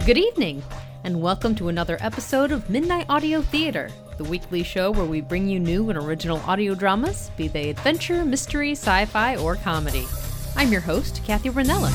Good evening, and welcome to another episode of Midnight Audio Theater, the weekly show where we bring you new and original audio dramas, be they adventure, mystery, sci-fi, or comedy. I'm your host, Kathy Ranella.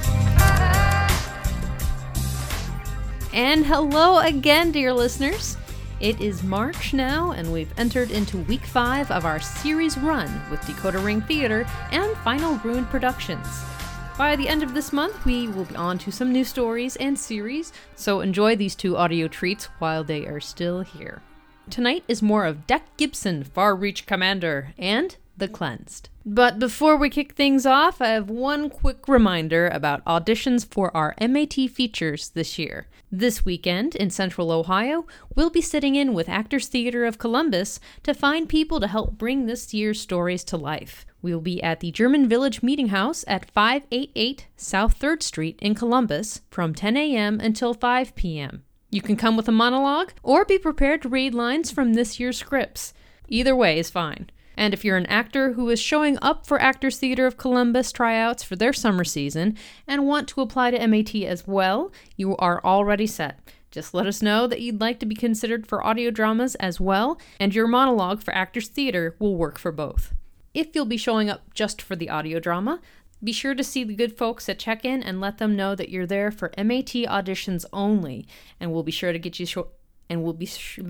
And hello again, dear listeners. It is March now, and we've entered into week 5 of our series run with Decoder Ring Theater and Final Ruin Productions. By the end of this month, we will be on to some new stories and series, so enjoy these two audio treats while they are still here. Tonight is more of Dec Gibson, Far Reach Commander, and The Cleansed. But before we kick things off, I have one quick reminder about auditions for our MAT features this year. This weekend in Central Ohio, we'll be sitting in with Actors Theater of Columbus to find people to help bring this year's stories to life. We'll be at the German Village Meeting House at 588 South 3rd Street in Columbus from 10 a.m. until 5 p.m. You can come with a monologue or be prepared to read lines from this year's scripts. Either way is fine. And if you're an actor who is showing up for Actors Theater of Columbus tryouts for their summer season and want to apply to MAT as well, you are already set. Just let us know that you'd like to be considered for audio dramas as well, and your monologue for Actors Theater will work for both. If you'll be showing up just for the audio drama, be sure to see the good folks at check-in and let them know that you're there for MAT auditions only, and we'll be sure to get you we'll be sure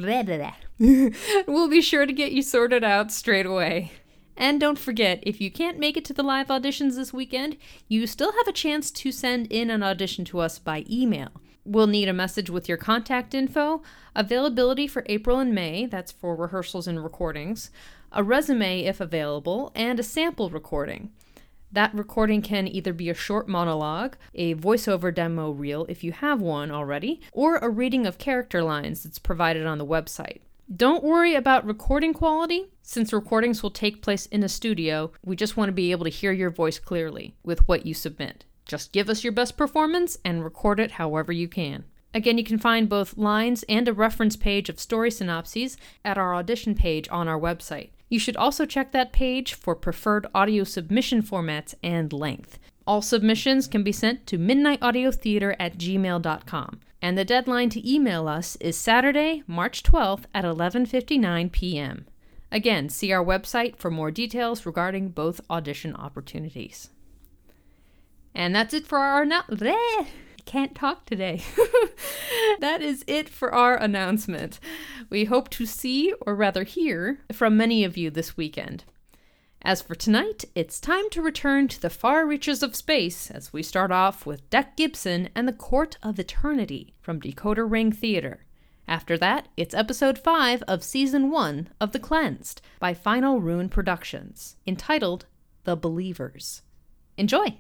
to get you sorted out straight away. And don't forget, if you can't make it to the live auditions this weekend, you still have a chance to send in an audition to us by email. We'll need a message with your contact info, availability for April and May, that's for rehearsals and recordings, a resume if available, and a sample recording. That recording can either be a short monologue, a voiceover demo reel if you have one already, or a reading of character lines that's provided on the website. Don't worry about recording quality. Since recordings will take place in a studio, we just want to be able to hear your voice clearly with what you submit. Just give us your best performance and record it however you can. Again, you can find both lines and a reference page of story synopses at our audition page on our website. You should also check that page for preferred audio submission formats and length. All submissions can be sent to midnightaudiotheater@gmail.com, and the deadline to email us is Saturday, March 12th at 11:59 p.m. Again, see our website for more details regarding both audition opportunities. And that's it for our Can't talk today. That is it for our announcement. We hope to see, or rather hear, from many of you this weekend. As for tonight, it's time to return to the far reaches of space as we start off with Dec Gibson and the Court of Eternity from Decoder Ring Theater. After that, it's episode 5 of season 1 of The Cleansed by Final Ruin Productions, entitled The Believers. Enjoy!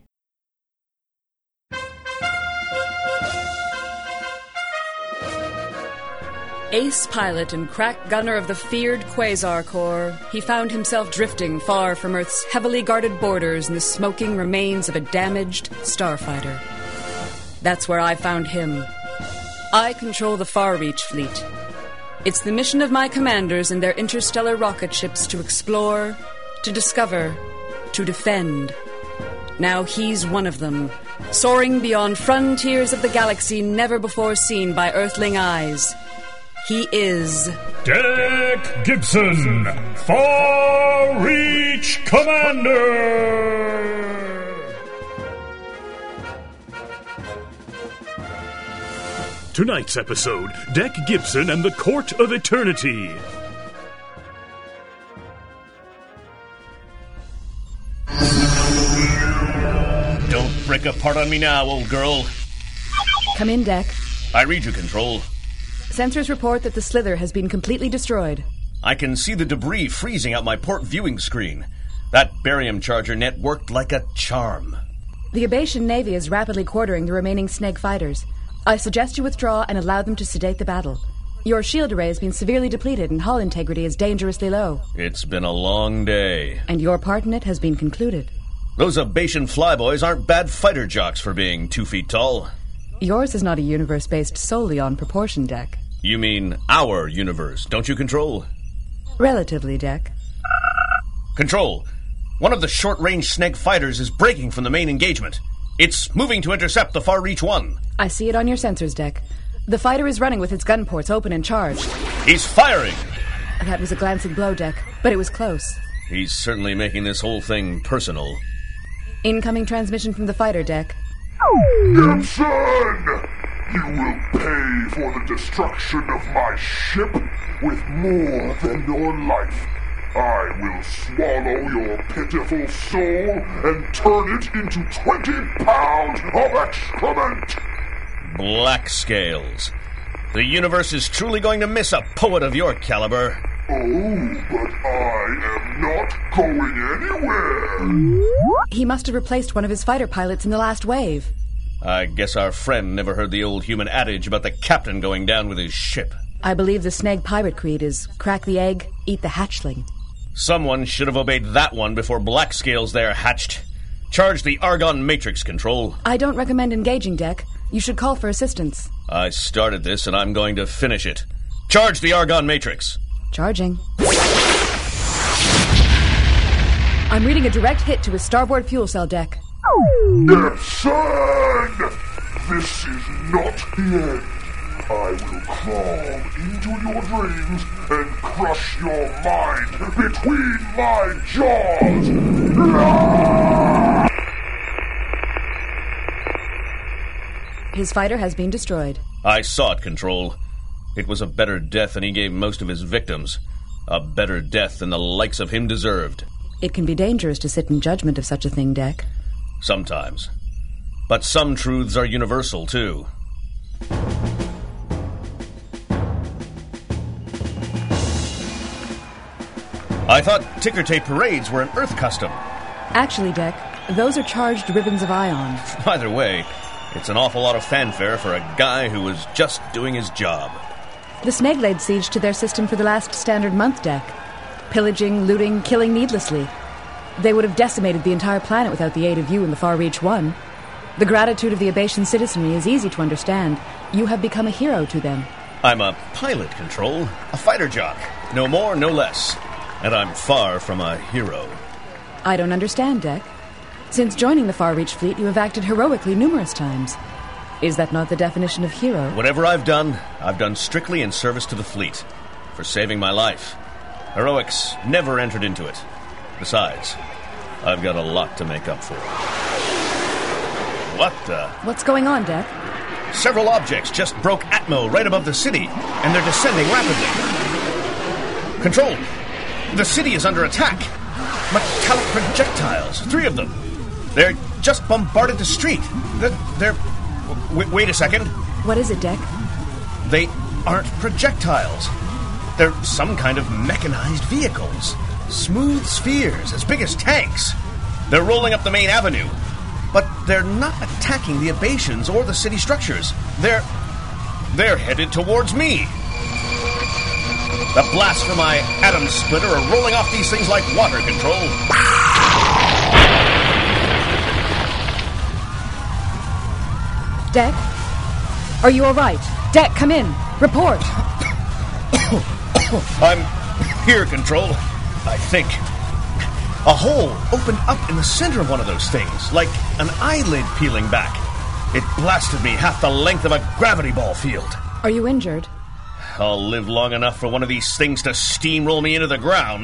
Ace pilot and crack gunner of the feared Quasar Corps, he found himself drifting far from Earth's heavily guarded borders in the smoking remains of a damaged starfighter. That's where I found him. I control the Far Reach fleet. It's the mission of my commanders and their interstellar rocket ships to explore, to discover, to defend. Now he's one of them, soaring beyond frontiers of the galaxy never before seen by Earthling eyes. He is Dec Gibson, Far Reach Commander! Tonight's episode, Dec Gibson and the Court of Eternity. Don't break apart on me now, old girl. Come in, Dec. I read you, Control. Sensors report that the Slither has been completely destroyed. I can see the debris freezing out my port viewing screen. That barium charger net worked like a charm. The Abatian Navy is rapidly quartering the remaining Sneg fighters. I suggest you withdraw and allow them to sedate the battle. Your shield array has been severely depleted and hull integrity is dangerously low. It's been a long day. And your part in it has been concluded. Those Abatian flyboys aren't bad fighter jocks for being 2 feet tall. Yours is not a universe based solely on proportion, Dec. You mean our universe, don't you, Control? Relatively, Dec. Control, one of the short-range Sneg fighters is breaking from the main engagement. It's moving to intercept the Far Reach 1. I see it on your sensors, Deck. The fighter is running with its gun ports open and charged. He's firing! That was a glancing blow, Deck, but it was close. He's certainly making this whole thing personal. Incoming transmission from the fighter, Deck. Gibson! You will pay for the destruction of my ship with more than your life. I will swallow your pitiful soul and turn it into 20 pounds of excrement! Black Scales. The universe is truly going to miss a poet of your caliber. Oh, but I am not going anywhere! He must have replaced one of his fighter pilots in the last wave. I guess our friend never heard the old human adage about the captain going down with his ship. I believe the Snag pirate creed is crack the egg, eat the hatchling. Someone should have obeyed that one before Black Scales there hatched. Charge the Argon Matrix, Control. I don't recommend engaging, Deck. You should call for assistance. I started this and I'm going to finish it. Charge the Argon Matrix. Charging. I'm reading a direct hit to his starboard fuel cell, Deck. Gibson! This is not the end. I will crawl into your dreams and crush your mind between my jaws. His fighter has been destroyed. I saw it, Control. It was a better death than he gave most of his victims. A better death than the likes of him deserved. It can be dangerous to sit in judgment of such a thing, Deck. Sometimes. But some truths are universal, too. I thought ticker tape parades were an Earth custom. Actually, Deck, those are charged ribbons of ion. Either way, it's an awful lot of fanfare for a guy who was just doing his job. The Snag laid siege to their system for the last standard month, Deck. Pillaging, looting, killing needlessly. They would have decimated the entire planet without the aid of you and the Far Reach 1. The gratitude of the Abatian citizenry is easy to understand. You have become a hero to them. I'm a pilot, Control. A fighter jock. No more, no less. And I'm far from a hero. I don't understand, Deck. Since joining the Far Reach fleet, you have acted heroically numerous times. Is that not the definition of hero? Whatever I've done strictly in service to the fleet. For saving my life. Heroics never entered into it. Besides, I've got a lot to make up for. What the? What's going on, Deck? Several objects just broke Atmo right above the city, and they're descending rapidly. Control! The city is under attack. Metallic projectiles, 3 of them. They're just bombarded the street. Wait a second. What is it, Deck? They aren't projectiles. They're some kind of mechanized vehicles. Smooth spheres, as big as tanks. They're rolling up the main avenue. But they're not attacking the Abatians or the city structures. They're headed towards me. The blasts from my atom splitter are rolling off these things like water, Control. Deck? Are you all right? Deck, come in. Report. I'm here, Control. I think. A hole opened up in the center of one of those things, like an eyelid peeling back. It blasted me half the length of a gravity ball field. Are you injured? I'll live long enough for one of these things to steamroll me into the ground.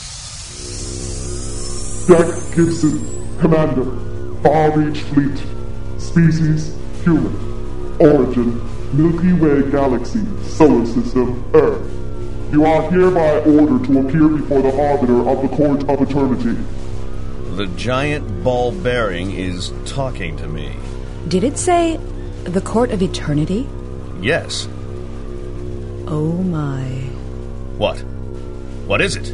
Deck Gibson, Commander, Far Reach Fleet. Species, human. Origin, Milky Way Galaxy, Solar System, Earth. You are hereby ordered to appear before the Arbiter of the Court of Eternity. The giant ball bearing is talking to me. Did it say the Court of Eternity? Yes. Oh my. What? What is it?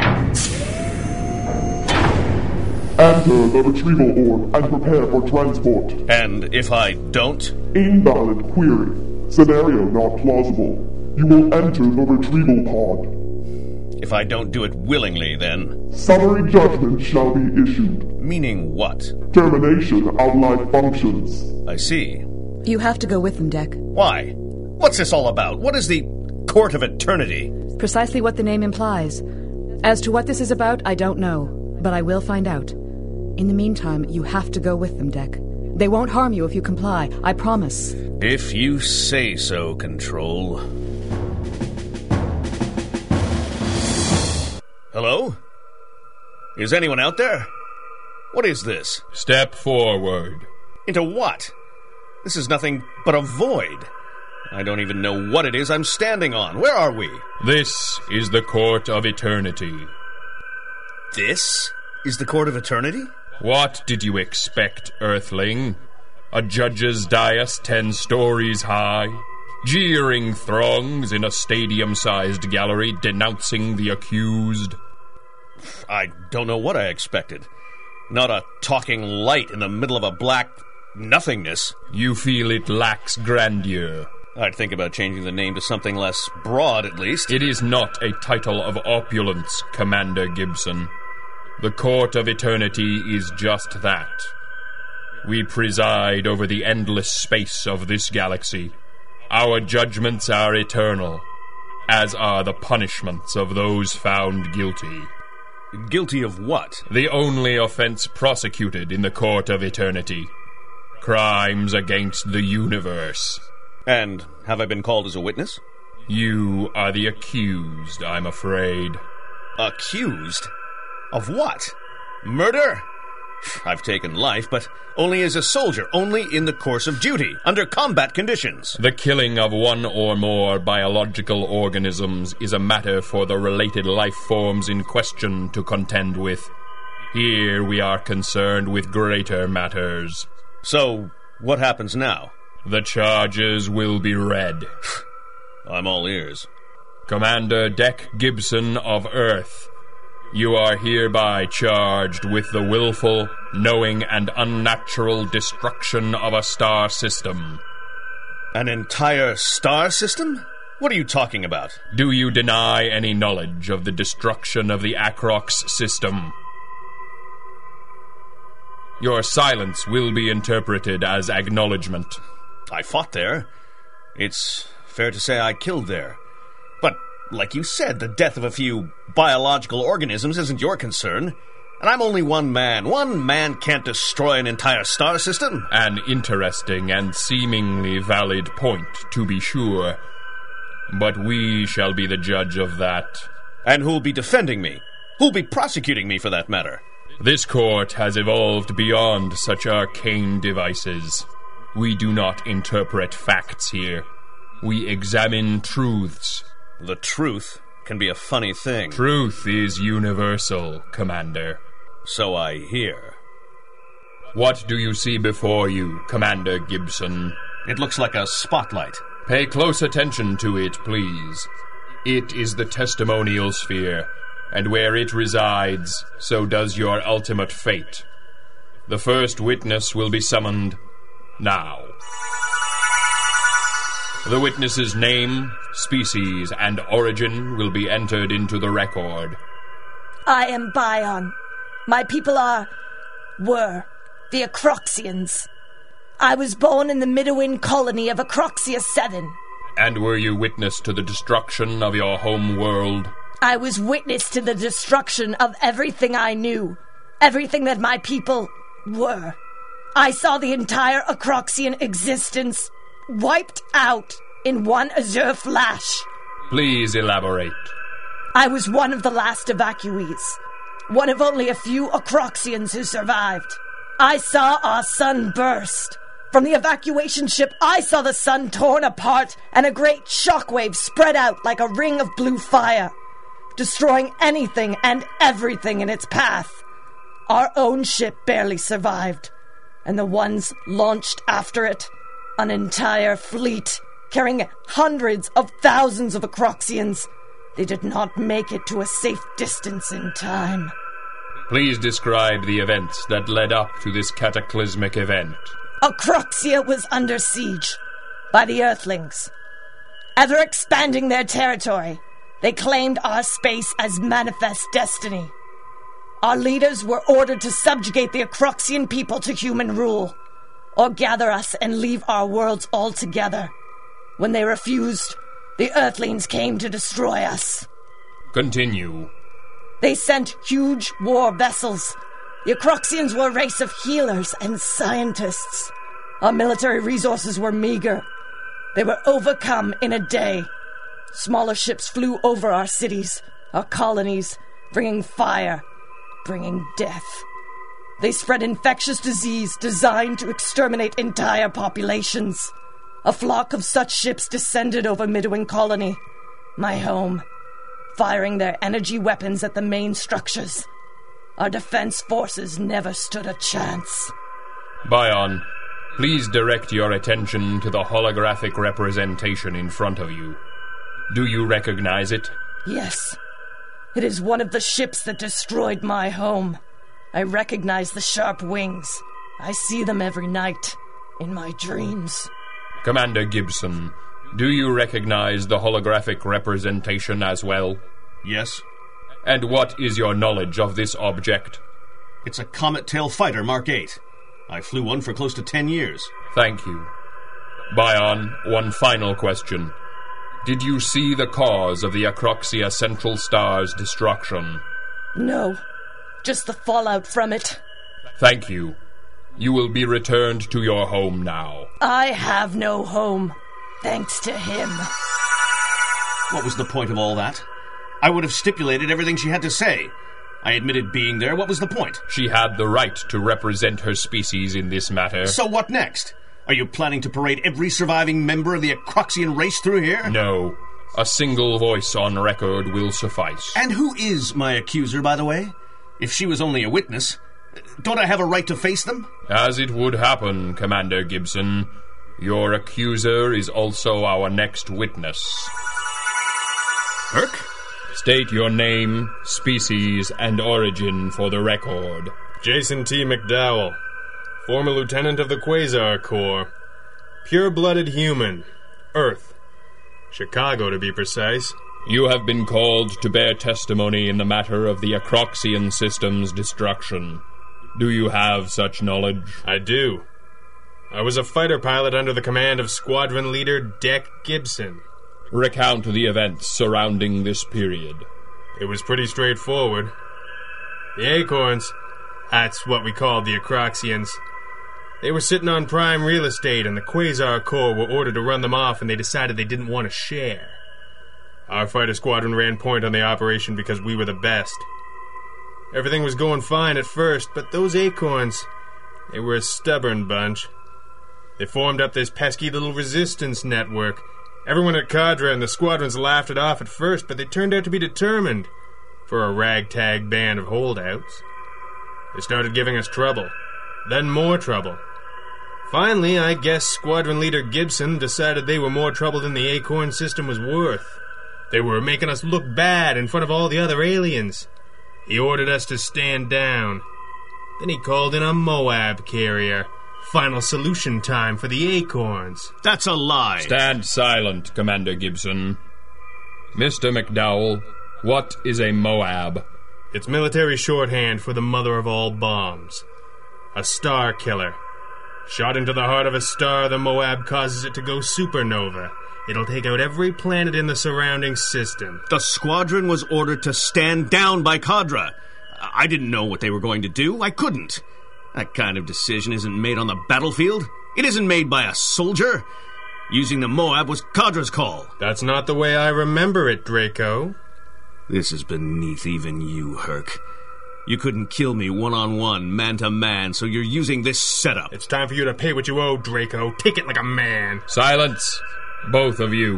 Enter the retrieval orb and prepare for transport. And if I don't? Invalid query. Scenario not plausible. You will enter the retrieval pod. If I don't do it willingly, then? Summary judgment shall be issued. Meaning what? Termination of life functions. I see. You have to go with them, Deck. Why? What's this all about? What is the Court of Eternity? Precisely what the name implies. As to what this is about, I don't know, but I will find out. In the meantime, you have to go with them, Deck. They won't harm you if you comply, I promise. If you say so, Control. Hello? Is anyone out there? What is this? Step forward. Into what? This is nothing but a void. I don't even know what it is I'm standing on. Where are we? This is the Court of Eternity. This is the Court of Eternity? What did you expect, Earthling? A judge's dais 10 stories high? Jeering throngs in a stadium-sized gallery denouncing the accused? I don't know what I expected. Not a talking light in the middle of a black nothingness. You feel it lacks grandeur. I'd think about changing the name to something less broad, at least. It is not a title of opulence, Commander Gibson. The Court of Eternity is just that. We preside over the endless space of this galaxy. Our judgments are eternal, as are the punishments of those found guilty. Guilty of what? The only offense prosecuted in the Court of Eternity. Crimes against the universe. And have I been called as a witness? You are the accused, I'm afraid. Accused? Of what? Murder? I've taken life, but only as a soldier, only in the course of duty, under combat conditions. The killing of one or more biological organisms is a matter for the related life forms in question to contend with. Here we are concerned with greater matters. So, what happens now? The charges will be read. I'm all ears. Commander Deck Gibson of Earth, you are hereby charged with the willful, knowing, and unnatural destruction of a star system. An entire star system? What are you talking about? Do you deny any knowledge of the destruction of the Acrox system? Your silence will be interpreted as acknowledgement. I fought there. It's fair to say I killed there. But, like you said, the death of a few biological organisms isn't your concern. And I'm only one man. One man can't destroy an entire star system. An interesting and seemingly valid point, to be sure. But we shall be the judge of that. And who'll be defending me? Who'll be prosecuting me, for that matter? This court has evolved beyond such arcane devices. We do not interpret facts here. We examine truths. The truth can be a funny thing. Truth is universal, Commander. So I hear. What do you see before you, Commander Gibson? It looks like a spotlight. Pay close attention to it, please. It is the testimonial sphere, and where it resides, so does your ultimate fate. The first witness will be summoned now. The witness's name, species, and origin will be entered into the record. I am Bion. My people were the Acroxians. I was born in the Midowin colony of Acroxia 7. And were you witness to the destruction of your home world? I was witness to the destruction of everything I knew. Everything that my people were. I saw the entire Acroxian existence wiped out in one azure flash. Please elaborate. I was one of the last evacuees. One of only a few Acroxians who survived. I saw our sun burst. From the evacuation ship, I saw the sun torn apart and a great shockwave spread out like a ring of blue fire, destroying anything and everything in its path. Our own ship barely survived, and the ones launched after it, an entire fleet carrying hundreds of thousands of Acroxians. They did not make it to a safe distance in time. Please describe the events that led up to this cataclysmic event. Acroxia was under siege by the Earthlings. Ever expanding their territory, they claimed our space as manifest destiny. Our leaders were ordered to subjugate the Acroxian people to human rule, or gather us and leave our worlds altogether. When they refused, the Earthlings came to destroy us. Continue. They sent huge war vessels The Acroxians were a race of healers and scientists. Our military resources were meager. They were overcome in a day. Smaller ships flew over our cities, our colonies, bringing fire, bringing death. They spread infectious disease designed to exterminate entire populations. A flock of such ships descended over Midwing Colony, my home, firing their energy weapons at the main structures. Our defense forces never stood a chance. Bion, please direct your attention to the holographic representation in front of you. Do you recognize it? Yes. It is one of the ships that destroyed my home. I recognize the sharp wings. I see them every night, in my dreams. Commander Gibson, do you recognize the holographic representation as well? Yes. And what is your knowledge of this object? It's a Comet Tail Fighter Mark 8. I flew one for close to 10 years. Thank you. Bion, one final question. Did you see the cause of the Acroxia Central Star's destruction? No, just the fallout from it. Thank you. You will be returned to your home now. I have no home, thanks to him. What was the point of all that? I would have stipulated everything she had to say. I admitted being there. What was the point? She had the right to represent her species in this matter. So what next? Are you planning to parade every surviving member of the Acroxian race through here? No. A single voice on record will suffice. And who is my accuser, by the way? If she was only a witness, don't I have a right to face them? As it would happen, Commander Gibson, your accuser is also our next witness. Herc? State your name, species, and origin for the record. Jason T. McDowell, former lieutenant of the Quasar Corps. Pure-blooded human. Earth. Chicago, to be precise. You have been called to bear testimony in the matter of the Acroxian system's destruction. Do you have such knowledge? I do. I was a fighter pilot under the command of Squadron Leader Deck Gibson. Recount the events surrounding this period. It was pretty straightforward. The Acorns, that's what we called the Acroxians, they were sitting on prime real estate, and the Quasar Corps were ordered to run them off, and they decided they didn't want to share. Our fighter squadron ran point on the operation because we were the best. Everything was going fine at first, but those Acorns, they were a stubborn bunch. They formed up this pesky little resistance network. Everyone at Cadre and the squadrons laughed it off at first, but they turned out to be determined for a ragtag band of holdouts. They started giving us trouble, then more trouble. Finally, I guess Squadron Leader Gibson decided they were more trouble than the Acorn system was worth. They were making us look bad in front of all the other aliens. He ordered us to stand down. Then he called in a Moab carrier. Final solution time for the Acorns. That's a lie. Stand silent, Commander Gibson. Mr. McDowell, what is a Moab? It's military shorthand for the mother of all bombs. A star killer. Shot into the heart of a star, the Moab causes it to go supernova. It'll take out every planet in the surrounding system. The squadron was ordered to stand down by Cadre. I didn't know what they were going to do. I couldn't. That kind of decision isn't made on the battlefield. It isn't made by a soldier. Using the Moab was Cadre's call. That's not the way I remember it, Draco. This is beneath even you, Herc. You couldn't kill me one-on-one, man-to-man, so you're using this setup. It's time for you to pay what you owe, Draco. Take it like a man. Silence, both of you.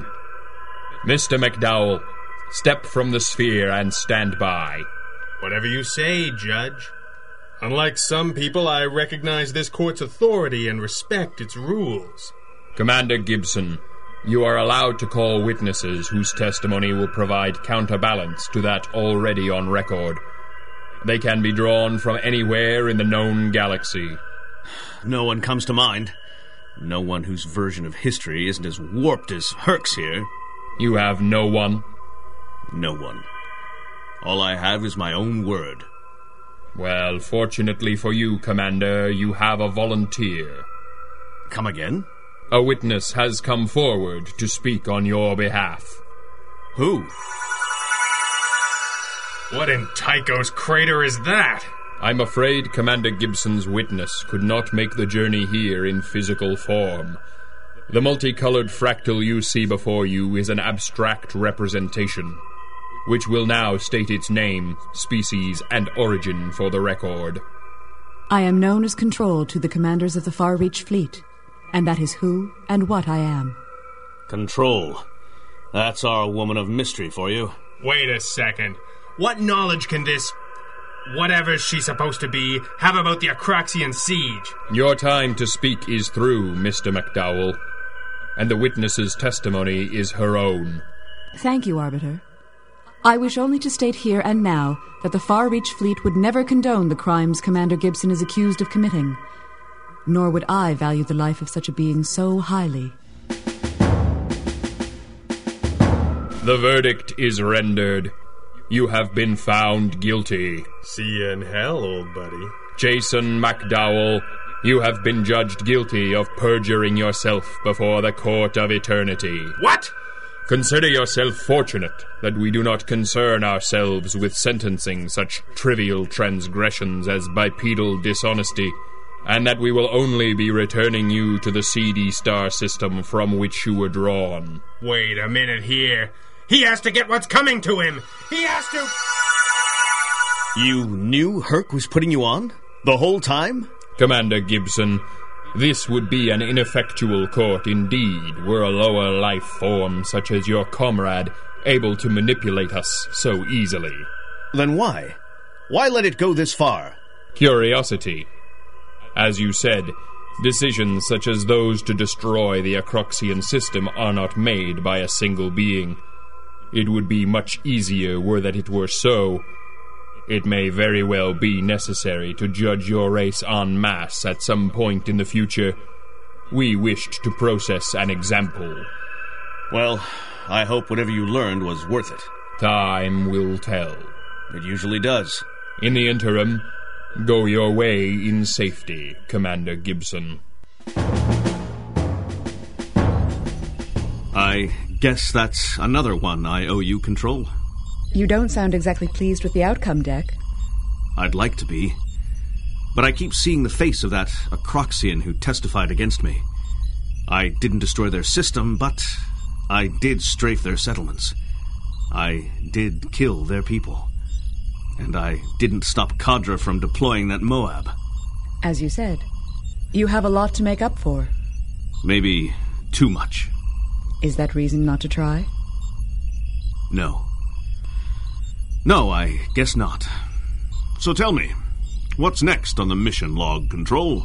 Mr. McDowell, step from the sphere and stand by. Whatever you say, Judge. Unlike some people, I recognize this court's authority and respect its rules. Commander Gibson, you are allowed to call witnesses whose testimony will provide counterbalance to that already on record. They can be drawn from anywhere in the known galaxy. No one comes to mind. No one whose version of history isn't as warped as Herc's here. You have no one? No one. All I have is my own word. Well, fortunately for you, Commander, you have a volunteer. Come again? A witness has come forward to speak on your behalf. Who? What in Tycho's crater is that? I'm afraid Commander Gibson's witness could not make the journey here in physical form. The multicolored fractal you see before you is an abstract representation, which will now state its name, species, and origin for the record. I am known as Control to the commanders of the Far Reach Fleet, and that is who and what I am. Control. That's our woman of mystery for you. Wait a second. What knowledge can this, whatever she's supposed to be, have about the Acroxian siege? Your time to speak is through, Mr. McDowell, and the witness's testimony is her own. Thank you, Arbiter. I wish only to state here and now that the Far Reach Fleet would never condone the crimes Commander Gibson is accused of committing, nor would I value the life of such a being so highly. The verdict is rendered. You have been found guilty. See you in hell, old buddy. Jason McDowell, you have been judged guilty of perjuring yourself before the Court of Eternity. What? Consider yourself fortunate that we do not concern ourselves with sentencing such trivial transgressions as bipedal dishonesty, and that we will only be returning you to the CD star system from which you were drawn. Wait a minute here. He has to get what's coming to him. He has to... You knew Herc was putting you on? The whole time? Commander Gibson, this would be an ineffectual court indeed were a lower life form such as your comrade able to manipulate us so easily. Then why? Why let it go this far? Curiosity. As you said, decisions such as those to destroy the Acroxian system are not made by a single being. It would be much easier were that it were so. It may very well be necessary to judge your race en masse at some point in the future. We wished to process an example. Well, I hope whatever you learned was worth it. Time will tell. It usually does. In the interim, go your way in safety, Commander Gibson. I guess that's another one I owe you, Control. You don't sound exactly pleased with the outcome, Deck. I'd like to be. But I keep seeing the face of that Acroxian who testified against me. I didn't destroy their system, but I did strafe their settlements. I did kill their people. And I didn't stop Kadra from deploying that Moab. As you said, you have a lot to make up for. Maybe too much. Is that reason not to try? No. No, I guess not. So tell me, what's next on the mission log, Control?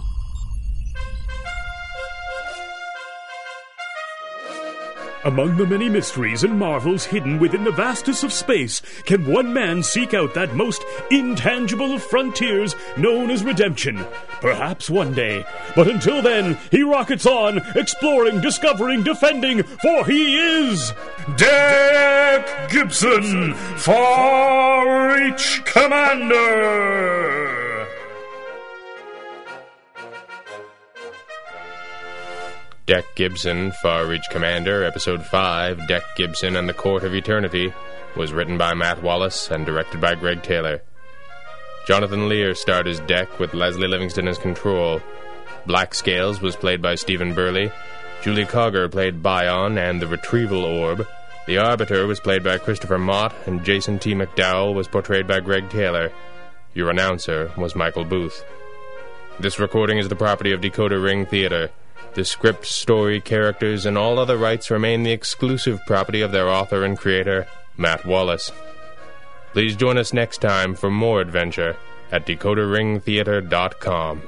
Among the many mysteries and marvels hidden within the vastness of space, can one man seek out that most intangible of frontiers known as redemption? Perhaps one day. But until then, he rockets on, exploring, discovering, defending, for he is... Deck Gibson, Far Reach Commander! Deck Gibson, Far Reach Commander, Episode 5, Deck Gibson and the Court of Eternity, was written by Matt Wallace and directed by Greg Taylor. Jonathan Lear starred as Deck with Leslie Livingston as Control. Black Scales was played by Stephen Burley. Julie Cogger played Bion and the Retrieval Orb. The Arbiter was played by Christopher Mott, and Jason T. McDowell was portrayed by Greg Taylor. Your announcer was Michael Booth. This recording is the property of Decoder Ring Theater. The script, story, characters, and all other rights remain the exclusive property of their author and creator, Matt Wallace. Please join us next time for more adventure at DecoderRingTheater.com.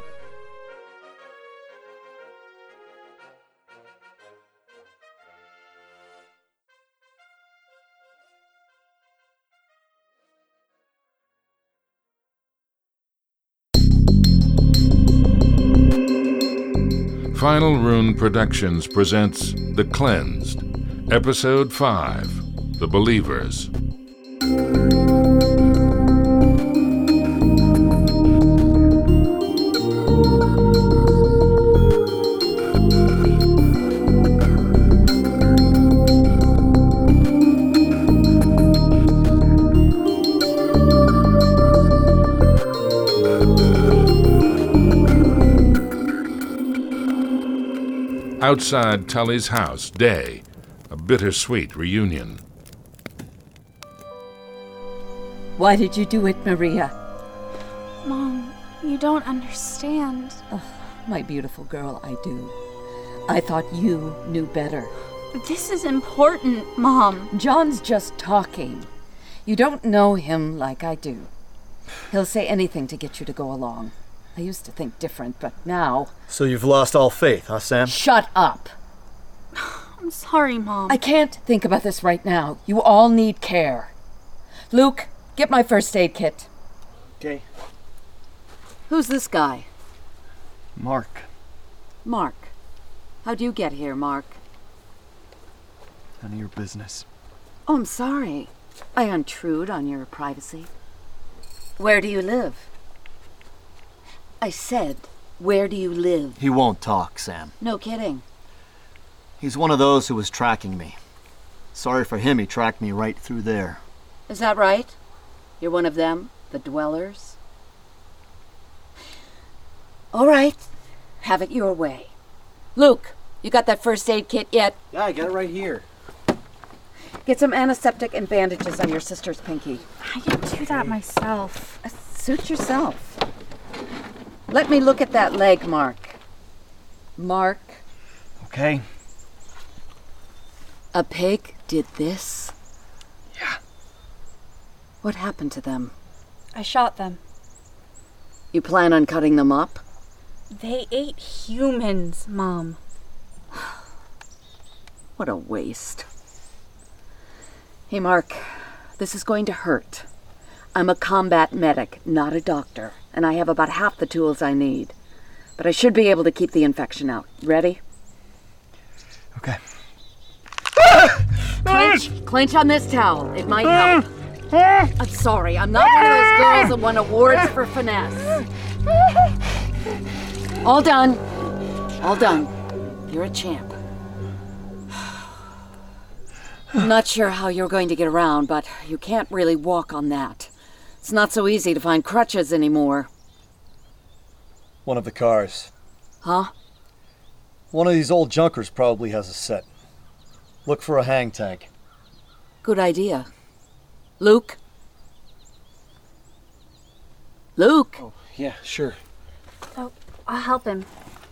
Final Rune Productions presents The Cleansed, Episode 5, The Believers. Outside Tully's house, day, a bittersweet reunion. Why did you do it, Maria? Mom, you don't understand. Oh, my beautiful girl, I do. I thought you knew better. This is important, Mom. John's just talking. You don't know him like I do. He'll say anything to get you to go along. I used to think different, but now... So you've lost all faith, huh, Sam? Shut up! I'm sorry, Mom. I can't think about this right now. You all need care. Luke, get my first aid kit. Okay. Who's this guy? Mark. Mark. How'd you get here, Mark? None of your business. Oh, I'm sorry. I intrude on your privacy. Where do you live? I said, where do you live? He won't talk, Sam. No kidding. He's one of those who was tracking me. Sorry for him, he tracked me right through there. Is that right? You're one of them? The dwellers? All right. Have it your way. Luke, you got that first aid kit yet? Yeah, I got it right here. Get some antiseptic and bandages on your sister's pinky. I can do that myself. Suit yourself. Let me look at that leg, Mark. Mark. Okay. A pig did this? Yeah. What happened to them? I shot them. You plan on cutting them up? They ate humans, Mom. What a waste. Hey, Mark, this is going to hurt. I'm a combat medic, not a doctor, and I have about half the tools I need. But I should be able to keep the infection out. Ready? Okay. Clench on this towel. It might help. I'm sorry, I'm not one of those girls that won awards for finesse. All done. All done. You're a champ. I'm not sure how you're going to get around, but you can't really walk on that. It's not so easy to find crutches anymore. One of the cars. Huh? One of these old junkers probably has a set. Look for a hang tag. Good idea. Luke? Luke? Oh, yeah, sure. Oh, I'll help him.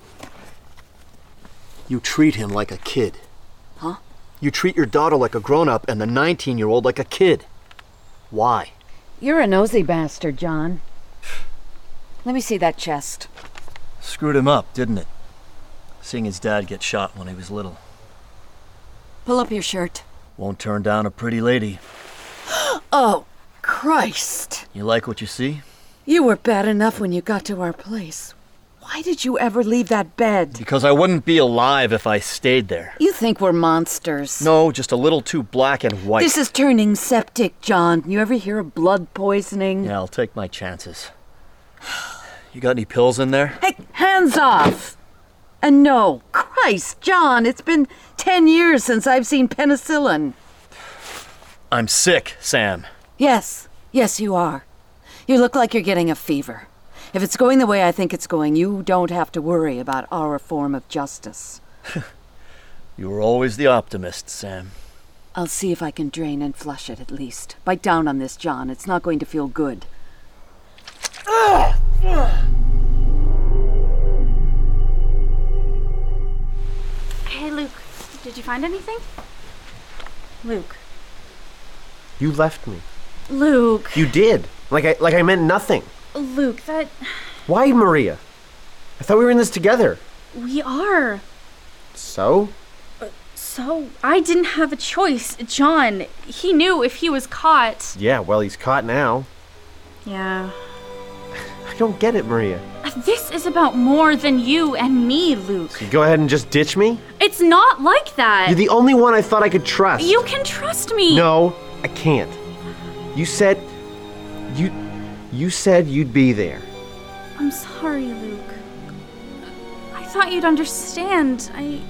You treat him like a kid. Huh? You treat your daughter like a grown-up and the 19-year-old like a kid. Why? You're a nosy bastard, John. Let me see that chest. Screwed him up, didn't it? Seeing his dad get shot when he was little. Pull up your shirt. Won't turn down a pretty lady. Oh, Christ. You like what you see? You were bad enough when you got to our place. Why did you ever leave that bed? Because I wouldn't be alive if I stayed there. You think we're monsters. No, just a little too black and white. This is turning septic, John. You ever hear of blood poisoning? Yeah, I'll take my chances. You got any pills in there? Hey, hands off! And no, Christ, John, it's been 10 years since I've seen penicillin. I'm sick, Sam. Yes, you are. You look like you're getting a fever. If it's going the way I think it's going, you don't have to worry about our form of justice. You were always the optimist, Sam. I'll see if I can drain and flush it at least. Bite down on this, John. It's not going to feel good. Hey, Luke. Did you find anything? Luke. You left me. Luke. You did. Like I meant nothing. Luke, that... Why, Maria? I thought we were in this together. We are. So? So, I didn't have a choice. John, he knew if he was caught. Yeah, well, he's caught now. Yeah. I don't get it, Maria. This is about more than you and me, Luke. So you go ahead and just ditch me? It's not like that. You're the only one I thought I could trust. You can trust me. No, I can't. You said you'd be there. I'm sorry, Luke. I thought you'd understand. Can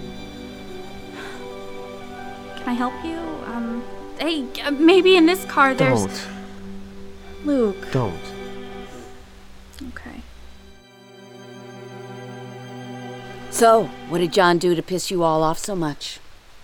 I help you? Hey, maybe in this car there's... Don't. Luke. Don't. Okay. So, what did John do to piss you all off so much?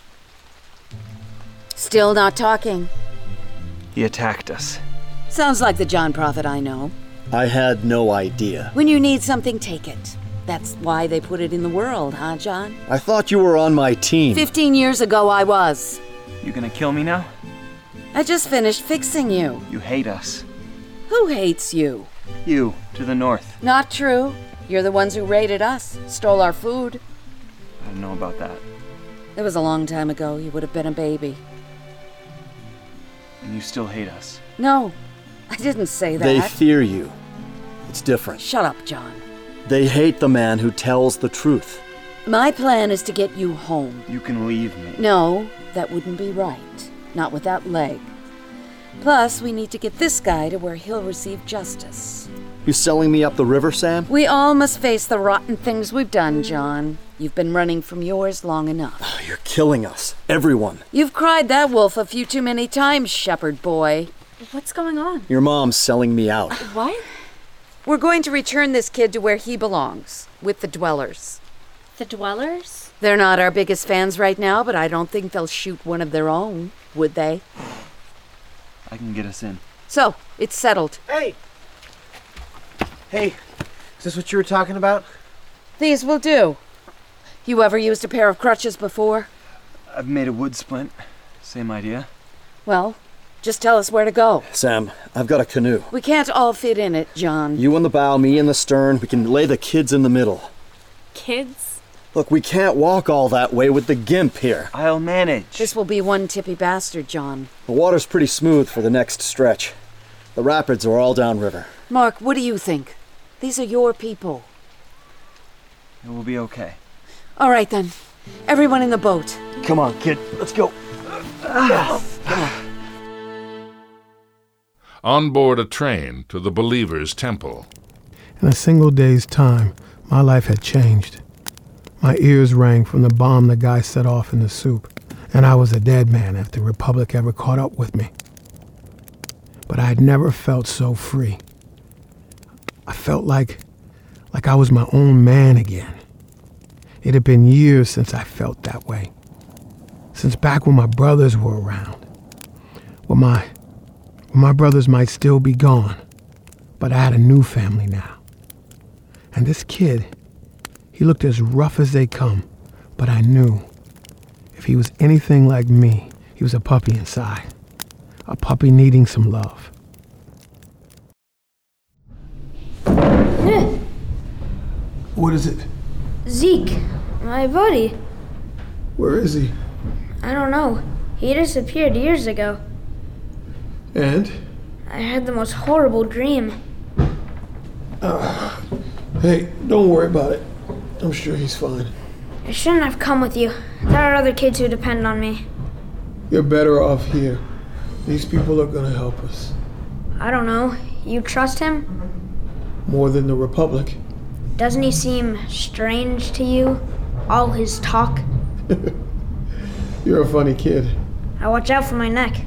Still not talking. He attacked us. Sounds like the John Prophet I know. I had no idea. When you need something, take it. That's why they put it in the world, huh, John? I thought you were on my team. 15 years ago, I was. You gonna kill me now? I just finished fixing you. You hate us. Who hates you? You, to the north. Not true. You're the ones who raided us, stole our food. I don't know about that. It was a long time ago. You would have been a baby. And you still hate us. No, I didn't say that. They fear you. It's different. Shut up, John. They hate the man who tells the truth. My plan is to get you home. You can leave me. No, that wouldn't be right. Not with that leg. Plus, we need to get this guy to where he'll receive justice. You selling me up the river, Sam? We all must face the rotten things we've done, John. You've been running from yours long enough. You're killing us. Everyone. You've cried that wolf a few too many times, shepherd boy. What's going on? Your mom's selling me out. What? We're going to return this kid to where he belongs, with the Dwellers. The Dwellers? They're not our biggest fans right now, but I don't think they'll shoot one of their own, would they? I can get us in. So, it's settled. Hey, is this what you were talking about? These will do. You ever used a pair of crutches before? I've made a wood splint. Same idea. Well, just tell us where to go. Sam, I've got a canoe. We can't all fit in it, John. You in the bow, me in the stern. We can lay the kids in the middle. Kids? Look, we can't walk all that way with the gimp here. I'll manage. This will be one tippy bastard, John. The water's pretty smooth for the next stretch. The rapids are all downriver. Mark, what do you think? These are your people. It will be okay. All right, then. Everyone in the boat. Come on, kid. Let's go. On board a train to the Believer's Temple. In a single day's time, my life had changed. My ears rang from the bomb the guy set off in the soup, and I was a dead man if the Republic ever caught up with me. But I had never felt so free. I felt like I was my own man again. It had been years since I felt that way. Since back when my brothers were around. Well, my brothers might still be gone, but I had a new family now. And this kid, he looked as rough as they come, but I knew if he was anything like me, he was a puppy inside. A puppy needing some love. What is it? Zeke, my buddy. Where is he? I don't know. He disappeared years ago. And? I had the most horrible dream. Hey, don't worry about it. I'm sure he's fine. I shouldn't have come with you. There are other kids who depend on me. You're better off here. These people are gonna help us. I don't know. You trust him? More than the Republic. Doesn't he seem strange to you? All his talk? You're a funny kid. I watch out for my neck.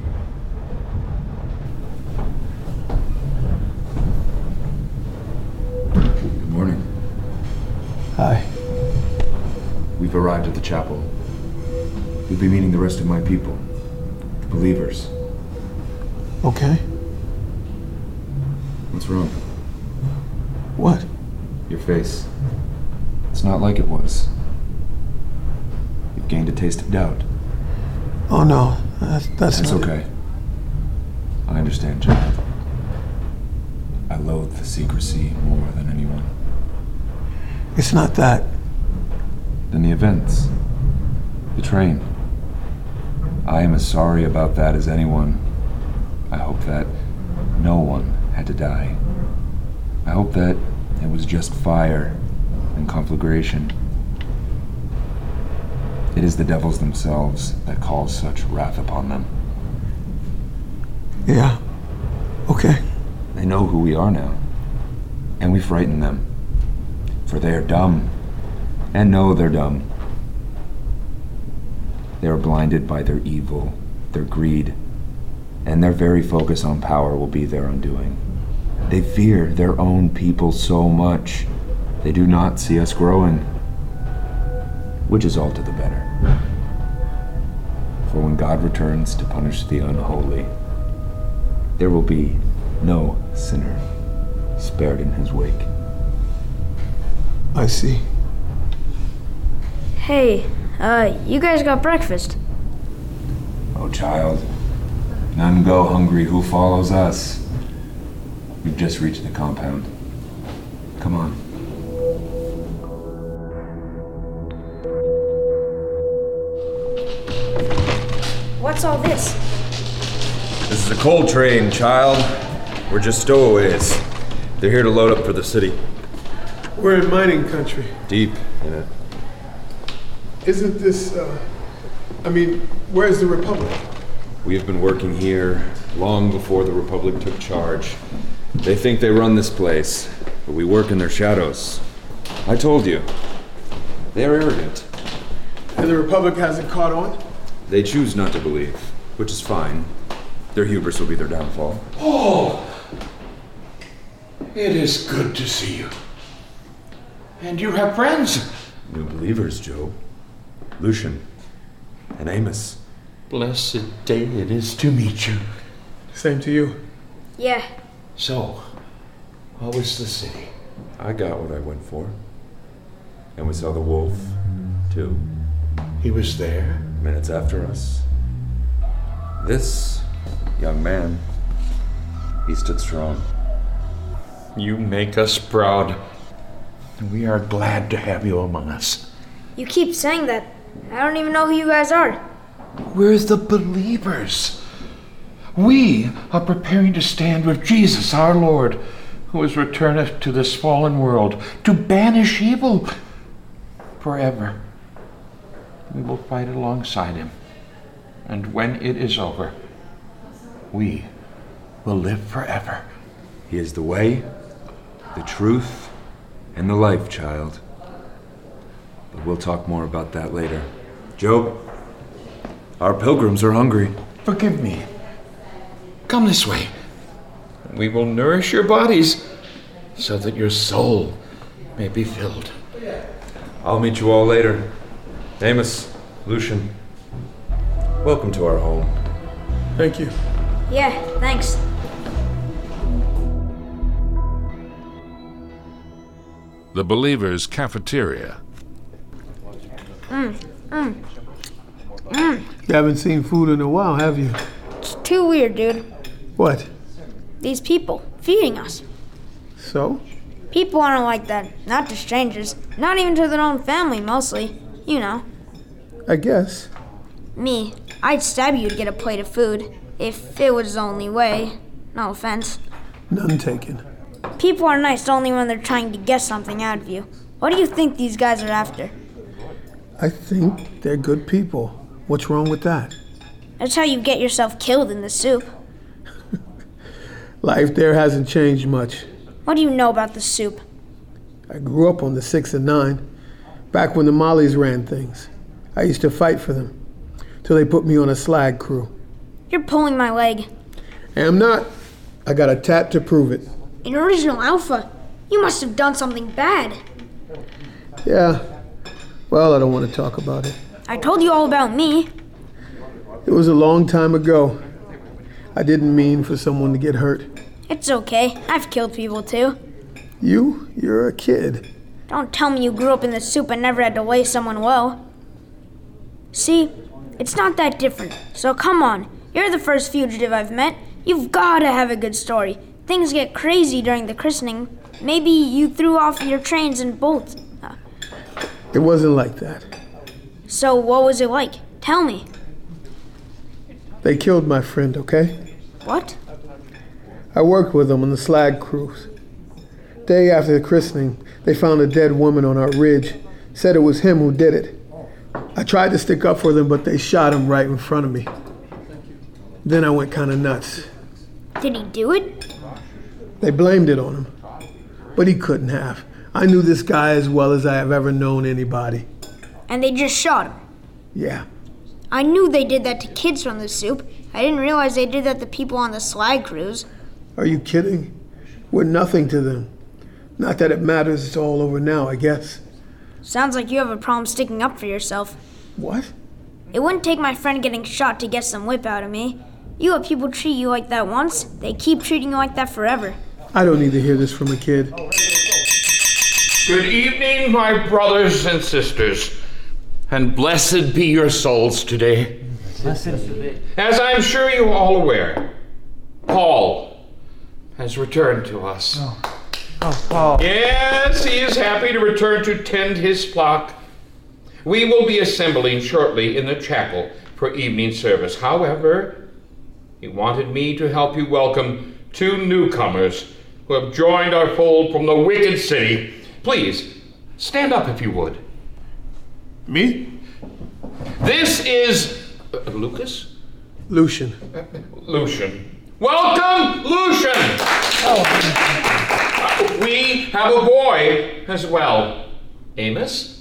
Good morning. Hi. We've arrived at the chapel. You'll be meeting the rest of my people, the Believers. Okay. What's wrong? What? Your face. It's not like it was. You've gained a taste of doubt. Oh no, that's not okay. I understand, John. I loathe the secrecy more than anyone. It's not that. Then the events. The train. I am as sorry about that as anyone. I hope that no one had to die. I hope that it was just fire and conflagration. It is the devils themselves that call such wrath upon them. Yeah. Okay. They know who we are now, and we frighten them, for they are dumb, and know they're dumb. They are blinded by their evil, their greed, and their very focus on power will be their undoing. They fear their own people so much, they do not see us growing. which is all to the better. For when God returns to punish the unholy, there will be no sinner spared in his wake. I see. Hey, you guys got breakfast? Oh, child, none go hungry who follows us. We've just reached the compound. Come on. What's all this? This is a coal train, child. We're just stowaways. They're here to load up for the city. We're in mining country. Deep in it. Isn't this, where's the Republic? We have been working here long before the Republic took charge. They think they run this place, but we work in their shadows. I told you. They're arrogant. And the Republic hasn't caught on? They choose not to believe, which is fine. Their hubris will be their downfall. Oh! It is good to see you. And you have friends. New believers, Joe. Lucian and Amos. Blessed day it is to meet you. Same to you. Yeah. So, how was the city? I got what I went for. And we saw the wolf, too. He was there? Minutes after us. This young man, he stood strong. You make us proud. We are glad to have you among us. You keep saying that. I don't even know who you guys are. We're the believers. We are preparing to stand with Jesus, our Lord, who has returned to this fallen world to banish evil forever. We will fight alongside him. And when it is over, we will live forever. He is the way, the truth, and the life, child. But we'll talk more about that later. Job, our pilgrims are hungry. Forgive me. Come this way. We will nourish your bodies so that your soul may be filled. I'll meet you all later. Amos, Lucian, welcome to our home. Thank you. Yeah, thanks. The Believers' Cafeteria. You haven't seen food in a while, have you? It's too weird, dude. What? These people feeding us. So? People aren't like that. Not to strangers. Not even to their own family, mostly. You know. I guess. Me, I'd stab you to get a plate of food. If it was the only way. No offense. None taken. People are nice only when they're trying to get something out of you. What do you think these guys are after? I think they're good people. What's wrong with that? That's how you get yourself killed in the soup. Life there hasn't changed much. What do you know about the soup? I grew up on the 6 and 9, back when the Mollies ran things. I used to fight for them, till they put me on a slag crew. You're pulling my leg. I'm not. I got a tat to prove it. An original alpha? You must have done something bad. Yeah. Well, I don't want to talk about it. I told you all about me. It was a long time ago. I didn't mean for someone to get hurt. It's okay. I've killed people too. You're a kid. Don't tell me you grew up in the soup and never had to lay someone low. See, it's not that different. So come on. You're the first fugitive I've met. You've got to have a good story. Things get crazy during the christening. Maybe you threw off your trains and bolts. It wasn't like that. So what was it like? Tell me. They killed my friend, okay? What? I worked with them on the slag crews. Day after the christening, they found a dead woman on our ridge. Said it was him who did it. I tried to stick up for them, but they shot him right in front of me. Then I went kind of nuts. Did he do it? They blamed it on him. But he couldn't have. I knew this guy as well as I have ever known anybody. And they just shot him? Yeah. I knew they did that to kids from the soup. I didn't realize they did that to people on the slag crews. Are you kidding? We're nothing to them. Not that it matters, it's all over now, I guess. Sounds like you have a problem sticking up for yourself. What? It wouldn't take my friend getting shot to get some whip out of me. You let people treat you like that once, they keep treating you like that forever. I don't need to hear this from a kid. Good evening, my brothers and sisters, and blessed be your souls today. As I'm sure you're all aware, Paul has returned to us. Oh, Paul. Yes, he is happy to return to tend his flock. We will be assembling shortly in the chapel for evening service. However, he wanted me to help you welcome 2 newcomers who have joined our fold from the wicked city. Please, stand up if you would. Me? This is... Lucas? Lucian. Lucian. Welcome, Lucian! We have a boy as well. Amos?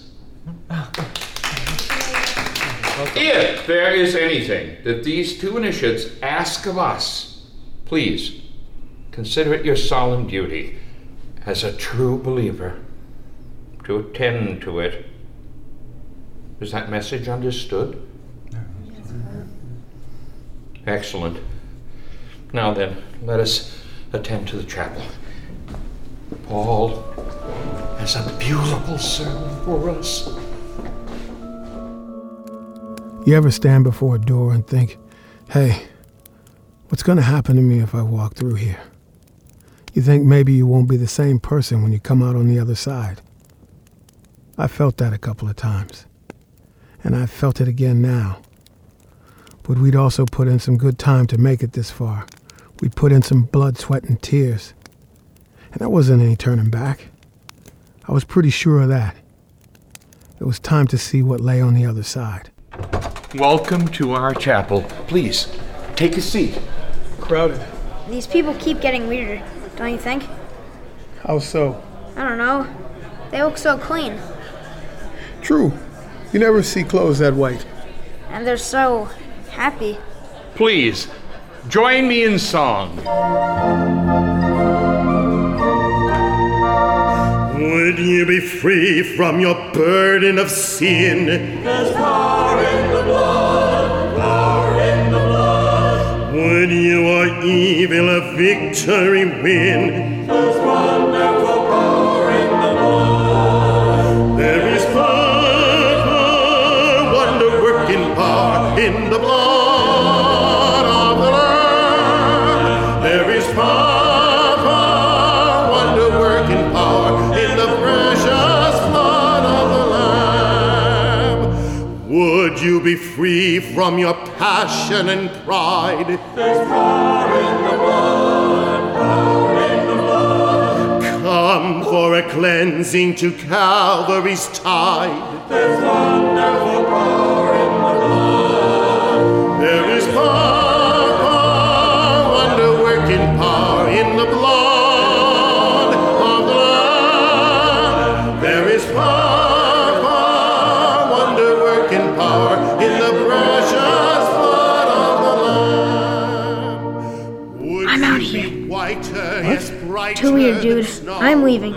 If there is anything that these 2 initiates ask of us, please consider it your solemn duty as a true believer to attend to it. Is that message understood? Excellent. Now then, let us attend to the chapel. Paul has a beautiful sermon for us. You ever stand before a door and think, hey, what's going to happen to me if I walk through here? You think maybe you won't be the same person when you come out on the other side. I felt that a couple of times, and I've felt it again now. But we'd also put in some good time to make it this far. We'd put in some blood, sweat, and tears. And there wasn't any turning back. I was pretty sure of that. It was time to see what lay on the other side. Welcome to our chapel. Please, take a seat. Crowded. These people keep getting weirder, don't you think? How so? I don't know. They look so clean. True. You never see clothes that white. And they're so happy. Please, join me in song. Would you be free from your burden of sin? There's power in the blood, power in the blood. Would your evil a victory win? There's wonderful power in the blood. There is power, wonder-working power in the blood of the Lamb. There is power. Would you be free from your passion and pride? There's power in the blood, power in the blood. Come for a cleansing to Calvary's tide. There's wonderful power in the blood. There is power, wonder-working power in the blood of the Lamb. There is power. In the precious blood of the Lamb. I'm out of here. Whiter, yes, brighter. Too weird, dude. I'm leaving.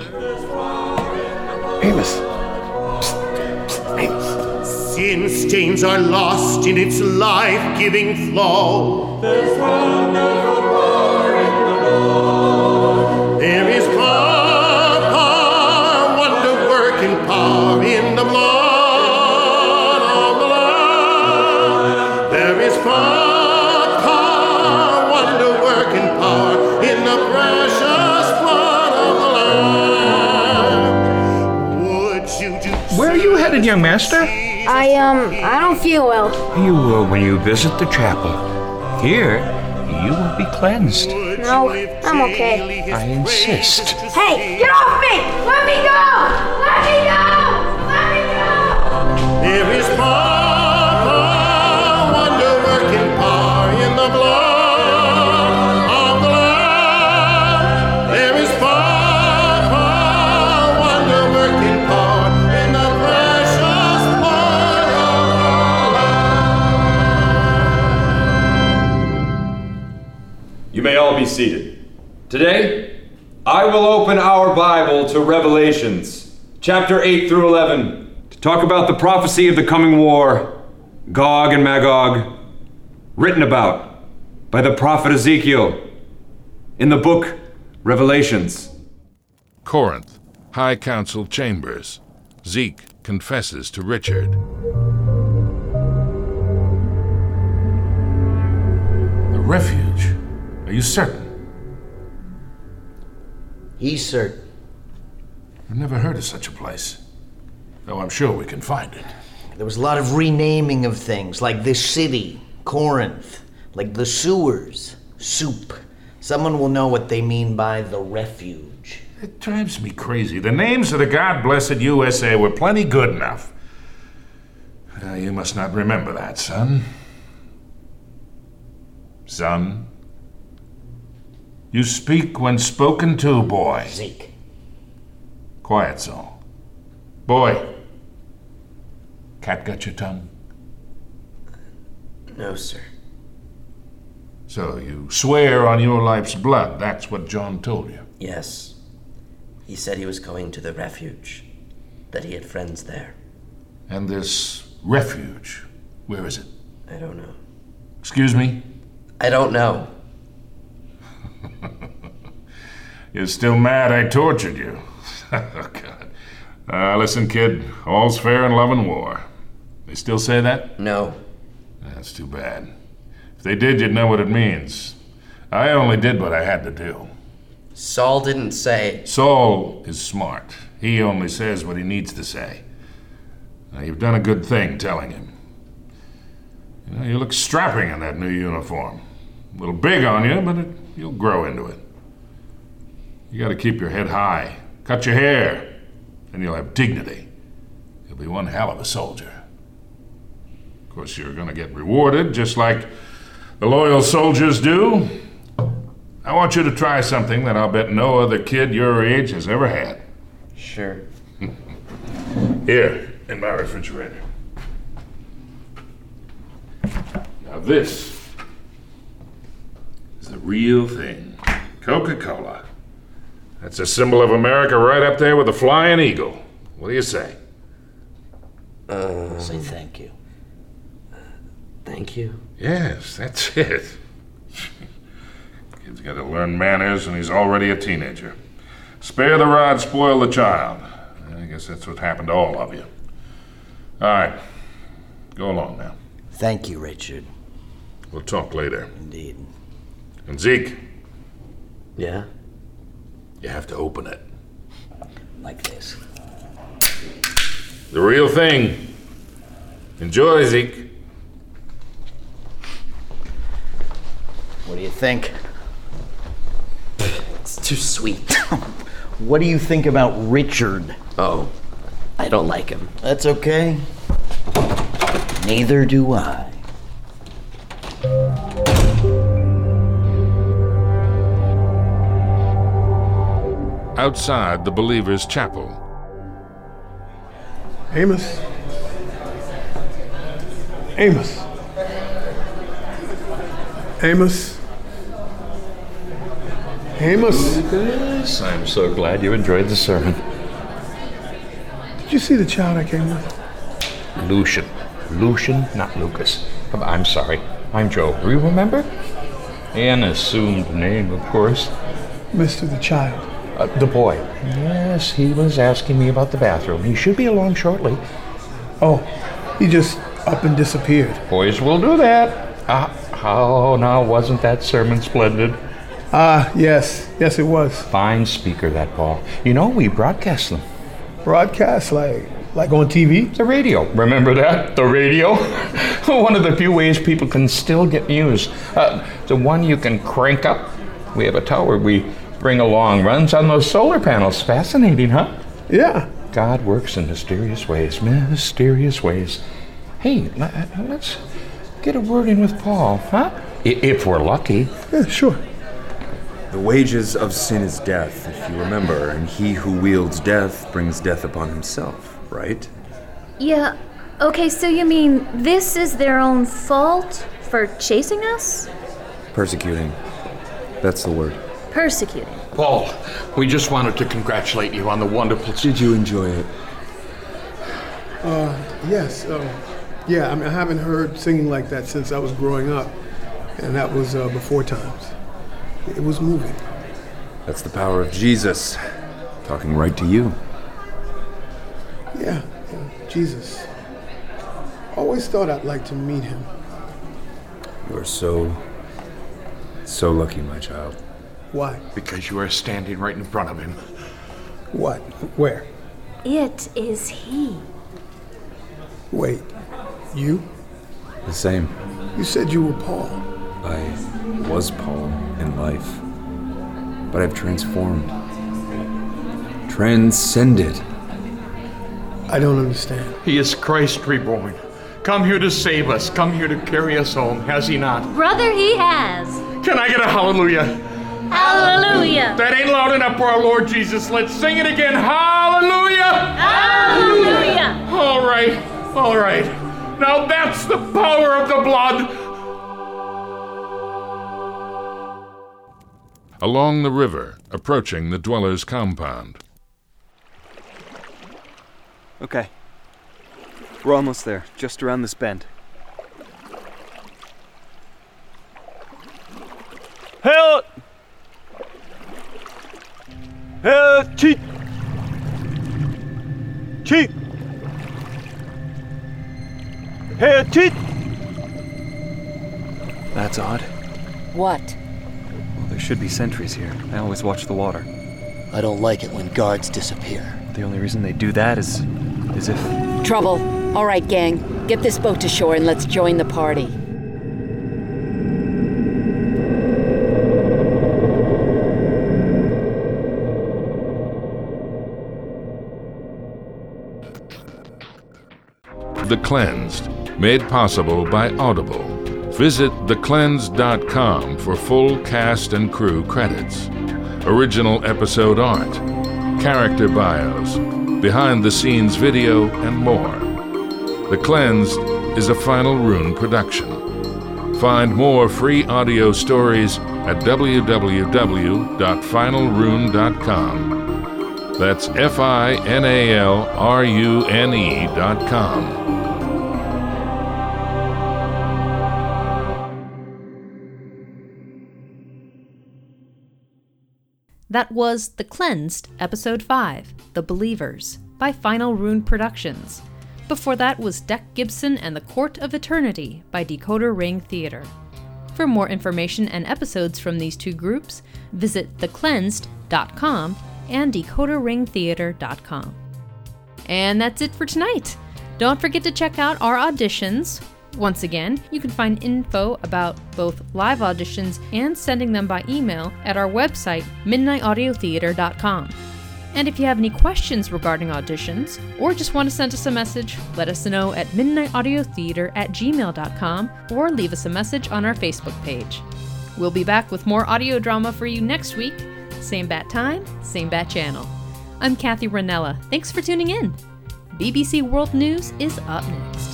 Amos. Amos. Sin stains are lost in its life-giving flow. There's wonderful power in the blood. There is power, wonder-working power in the blood. Power, wonder-working power in the precious blood of the Lamb. Would you do? Where are you headed, young master? I don't feel well. You will when you visit the chapel. Here, you will be cleansed. No, I'm okay. I insist. Hey, get off me! Let me go! Let me go! Let me go! There is power. You may all be seated. Today, I will open our Bible to Revelations, Chapter 8 through 11, to talk about the prophecy of the coming war, Gog and Magog, written about by the prophet Ezekiel in the book Revelations. Corinth, High Council Chambers. Zeke confesses to Richard. The refuge. Are you certain? He's certain. I've never heard of such a place, though I'm sure we can find it. There was a lot of renaming of things, like this city, Corinth, like the sewers, soup. Someone will know what they mean by the refuge. It drives me crazy. The names of the God-blessed USA were plenty good enough. You must not remember that, son. Son? You speak when spoken to, boy. Zeke. Quiet, Saul. Boy. Cat got your tongue? No, sir. So you swear on your life's blood that's what John told you? Yes. He said he was going to the refuge, that he had friends there. And this refuge, where is it? I don't know. Excuse me? I don't know. You're still mad I tortured you. Oh, God. Listen, kid, all's fair in love and war. They still say that? No. That's too bad. If they did, you'd know what it means. I only did what I had to do. Saul didn't say... Saul is smart. He only says what he needs to say. Now, you've done a good thing telling him. You look strapping in that new uniform. A little big on you, but you'll grow into it. You gotta keep your head high. Cut your hair. Then you'll have dignity. You'll be one hell of a soldier. Of course, you're gonna get rewarded, just like the loyal soldiers do. I want you to try something that I'll bet no other kid your age has ever had. Sure. Here, in my refrigerator. Now this is the real thing. Coca-Cola. That's a symbol of America right up there with the flying eagle. What do you say? Say thank you. Thank you? Yes, that's it. Kid's got to learn manners and he's already a teenager. Spare the rod, spoil the child. I guess that's what happened to all of you. All right. Go along now. Thank you, Richard. We'll talk later. Indeed. And Zeke. Yeah? You have to open it. Like this. The real thing. Enjoy, Zeke. What do you think? It's too sweet. What do you think about Richard? Oh, I don't like him. That's okay. Neither do I. Outside the Believer's Chapel. Amos. Amos. Amos. Amos. Lucas, I'm so glad you enjoyed the sermon. Did you see the child I came with? Lucian. Lucian, not Lucas. I'm sorry. I'm Joe. Do you remember? An assumed name, of course. Mr. the child. The boy. Yes, he was asking me about the bathroom. He should be along shortly. Oh, he just up and disappeared. Boys will do that. Oh, now, wasn't that sermon splendid? Yes. Yes, it was. Fine speaker, that Paul. You know, we broadcast them. Broadcast? Like on TV? The radio. Remember that? The radio? One of the few ways people can still get news. The one you can crank up. We have a tower we bring along. Runs on those solar panels. Fascinating, huh? Yeah. God works in mysterious ways. Mysterious ways. Hey, let's get a word in with Paul, huh? If we're lucky. Yeah, sure. The wages of sin is death, if you remember, and he who wields death brings death upon himself, right? Yeah, okay, so you mean this is their own fault for chasing us? Persecuting. That's the word. Persecuting. Paul, we just wanted to congratulate you on the wonderful... Did you enjoy it? Yes. Yeah, I haven't heard singing like that since I was growing up. And that was before times. It was moving. That's the power of Jesus. Talking right to you. Yeah, Jesus. Always thought I'd like to meet him. You are so lucky, my child. Why? Because you are standing right in front of him. What? Where? It is he. Wait, you? The same. You said you were Paul. I was Paul in life, but I've transformed. Transcended. I don't understand. He is Christ reborn. Come here to save us. Come here to carry us home. Has he not? Brother, he has. Can I get a hallelujah? Hallelujah. That ain't loud enough for our Lord Jesus. Let's sing it again. Hallelujah. Hallelujah. All right. Now that's the power of the blood. Along the river, approaching the dweller's compound. Okay. We're almost there, just around this bend. Help! Help! Cheat! Cheat! Help! Cheat! That's odd. What? Well, there should be sentries here. I always watch the water. I don't like it when guards disappear. The only reason they do that is if... Trouble. All right, gang. Get this boat to shore and let's join the party. The Cleansed, made possible by Audible. Visit thecleansed.com for full cast and crew credits, original episode art, character bios, behind-the-scenes video, and more. The Cleansed is a Final Rune production. Find more free audio stories at www.finalrune.com. That's FINALRUNE.com. That was The Cleansed, Episode 5, The Believers, by Final Rune Productions. Before that was Deck Gibson and the Court of Eternity by Decoder Ring Theater. For more information and episodes from these two groups, visit thecleansed.com and decoderringtheater.com. And that's it for tonight. Don't forget to check out our auditions. Once again, you can find info about both live auditions and sending them by email at our website, midnightaudiotheater.com. And if you have any questions regarding auditions, or just want to send us a message, let us know at midnightaudiotheater@gmail.com or leave us a message on our Facebook page. We'll be back with more audio drama for you next week. Same bat time, same bat channel. I'm Kathy Ranella. Thanks for tuning in. BBC World News is up next.